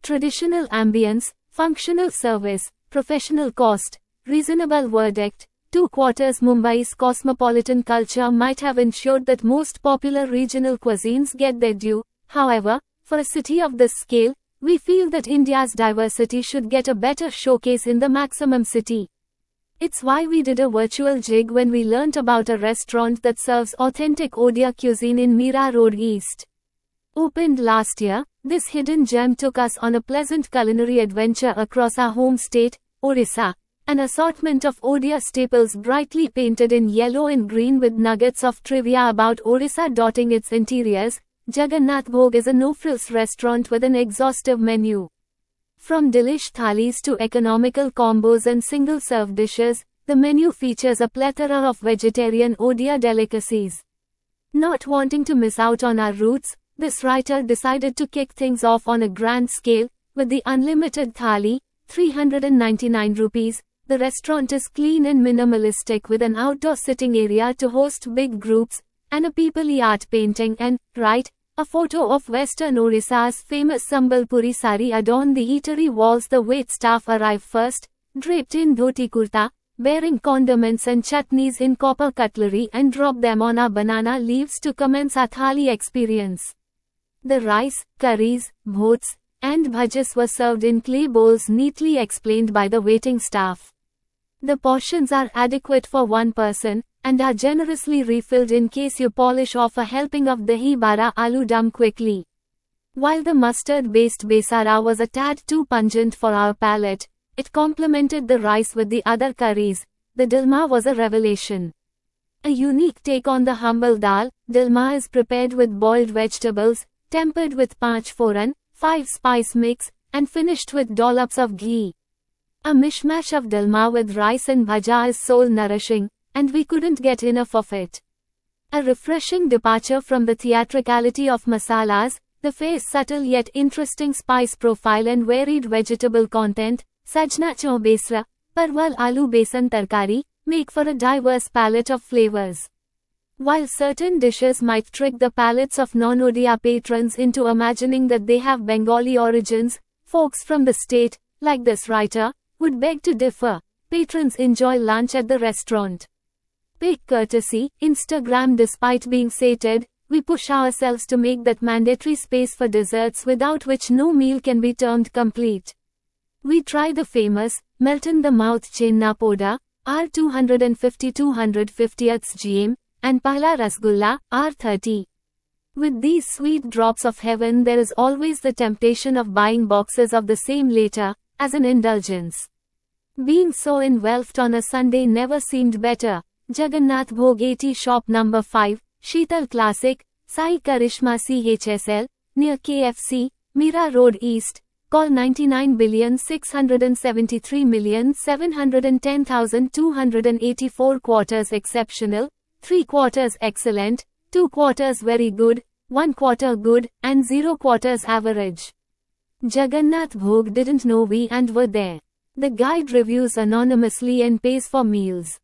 Traditional ambience, functional service, professional cost, reasonable verdict. 2 quarters Mumbai's cosmopolitan culture might have ensured that most popular regional cuisines get their due. However, for a city of this scale, we feel that India's diversity should get a better showcase in the maximum city. It's why we did a virtual jig when we learnt about a restaurant that serves authentic Odia cuisine in Mira Road East. Opened last year, this hidden gem took us on a pleasant culinary adventure across our home state, Orissa. An assortment of Odia staples brightly painted in yellow and green with nuggets of trivia about Orissa dotting its interiors. Jagannath Bhog is a no-frills restaurant with an exhaustive menu. From delish thalis to economical combos and single-serve dishes, the menu features a plethora of vegetarian Odia delicacies. Not wanting to miss out on our roots, this writer decided to kick things off on a grand scale, with the unlimited thali, 399 rupees. The restaurant is clean and minimalistic with an outdoor sitting area to host big groups, and a peoply art painting and, a photo of Western Orissa's famous Sambalpuri sari adorn the eatery walls. The wait staff arrive first, draped in dhoti kurta, bearing condiments and chutneys in copper cutlery and drop them on our banana leaves to commence our thali experience. The rice, curries, bhots, and bhajis were served in clay bowls neatly explained by the waiting staff. The portions are adequate for one person, and are generously refilled in case you polish off a helping of dahi bara aloo dum quickly. While the mustard-based besara was a tad too pungent for our palate, it complemented the rice with the other curries. The dilma was a revelation. A unique take on the humble dal. Dilma is prepared with boiled vegetables, tempered with 5 foran, 5 spice mix, and finished with dollops of ghee. A mishmash of dilma with rice and bhaja is soul-nourishing, and we couldn't get enough of it. A refreshing departure from the theatricality of masalas, the fair's subtle yet interesting spice profile and varied vegetable content, sajna chaw besra, parwal aloo besan tarkari, make for a diverse palette of flavors. While certain dishes might trick the palates of non-Odia patrons into imagining that they have Bengali origins, folks from the state, like this writer, would beg to differ. Patrons enjoy lunch at the restaurant. Big courtesy, Instagram. Despite being sated, we push ourselves to make that mandatory space for desserts without which no meal can be termed complete. We try the famous, melt-in-the-mouth chenna poda, R250 250th GM, and Pahla Rasgulla, R30. With these sweet drops of heaven, there is always the temptation of buying boxes of the same later, as an indulgence. Being so engulfed on a Sunday never seemed better. Jagannath Bhog 80 Shop Number 5, Sheetal Classic, Sai Karishma CHSL, near KFC, Mira Road East. Call 99,673,710,284. Quarters exceptional, 3 quarters excellent, 2 quarters very good, 1 quarter good, and 0 quarters average. Jagannath Bhog didn't know we and were there. The guide reviews anonymously and pays for meals.